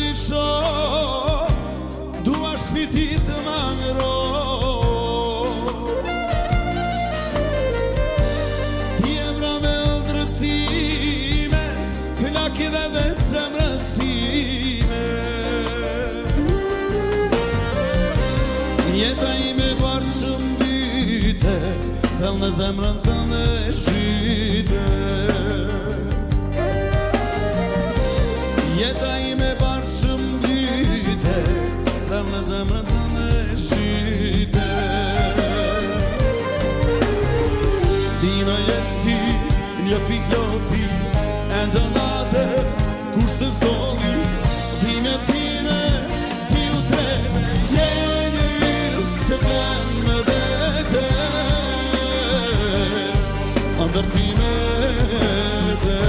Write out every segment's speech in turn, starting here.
isho dua shpirtit më ngro ti e vra me ndrëtime plakeve dhe zemrësime jeta ime barë shumë dyte thell në zemrën të në shite jeta ime barë shumë dyte thell në zemrën të në shite ti më jesi një pikloti e në gjanate kusht të soli dhime time ti u trete jenje që vlen me vete ndër time dhe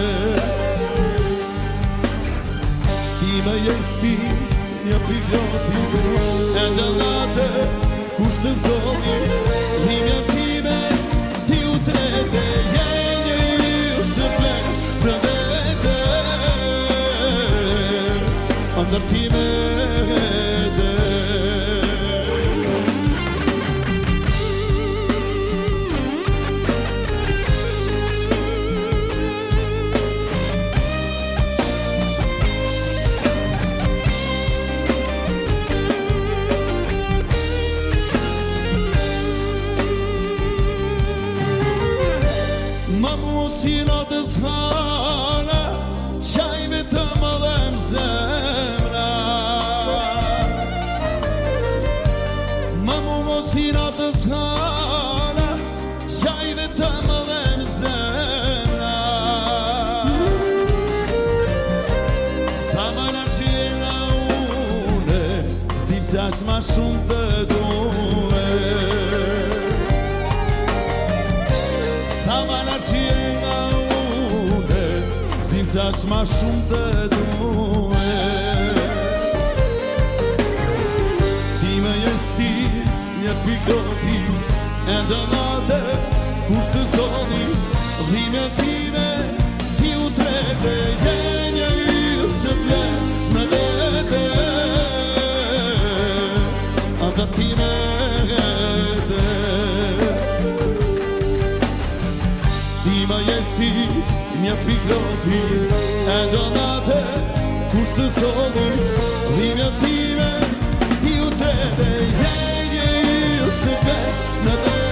ti më jesi një pikloti e në gjanate kusht të soli dhime time ti u trete jenje që vlen me vete ndër time dhe si natës hana qajve të më dhem zemra Mamu si natës hana qajve të më dhem zemra sa mana që e nga une s'dim se aq ma shumë të duhe sa mana që e nga une s'dim se aq ma shumë të duhe ti më jesi një pikloti e gjanate kusht të zoni dhime time ti u trete jenje yllë që vlen me vete ndër time dhe ti më jesi një pikloti e gjanate kusht të zoni dhime time ti u trete jenje yllë që vlen me vete